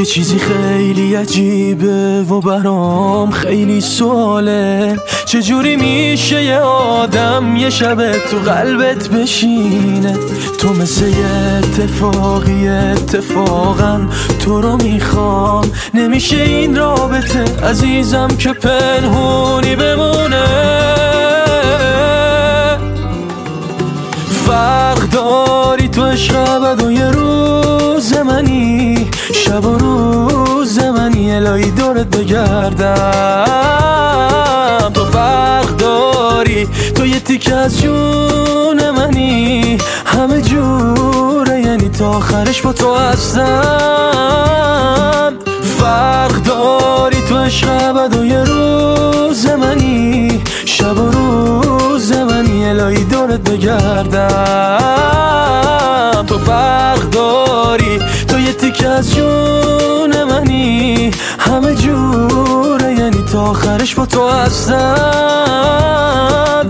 یه چیزی خیلی عجیبه و برام خیلی سواله، چجوری میشه یه آدم یه شب تو قلبت بشینه؟ تو مثل یه اتفاقی، اتفاقا تو رو میخوام، نمیشه این رابطه عزیزم که پنهونی بمونه. فرق داری تو عشق ابد و یه روز منی، شب و روز منی، الهی دورت بگردم. تو فرق داری، تو یه تیکه از جون منی، همه جوره یعنی تا آخرش با تو هستم. فرق داری تو عشق ابد و یه روز منی، شب و روز منی، الهی دورت بگردم. تو فرق داری، تو یه تیکه از جون منی، همه جوره یعنی تا آخرش با تو هستم.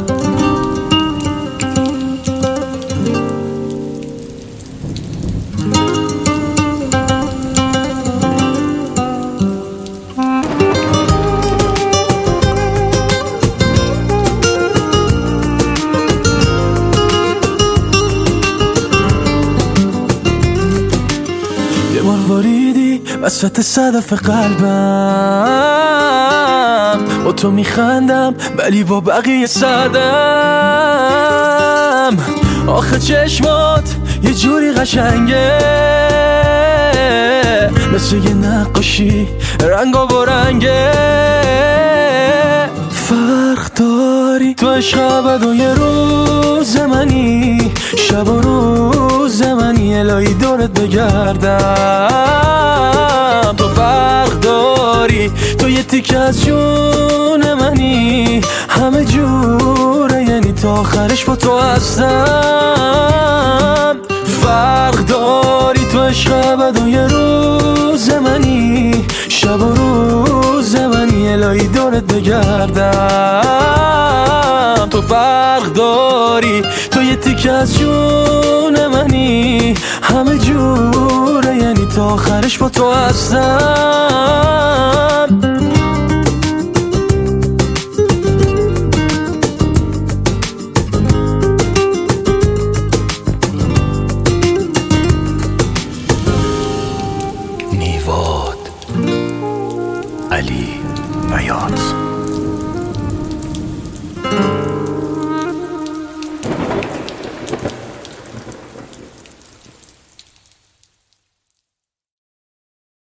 یه بار واریدی وسط صدف قلبم، با تو میخندم ولی با بقیه سردم. آخه چشمات یه جوری قشنگه، مثل یه نقاشی رنگا با رنگه. فرق داری تو عشق ابد و یه روز منی، شب و روز منی، الهی دورت بگردم. تو فرق داری، تو یه تیکه از جون منی، همه جوره یعنی تا آخرش با تو هستم. فرق داری تو عشق ابد و یه روز منی، شب و روز منی، الهی دورت بگردم. تو فرق داری، تو یه تیکه از جون منی، همه جوره یعنی تا آخرش با تو هستم. نیواد علی بیات.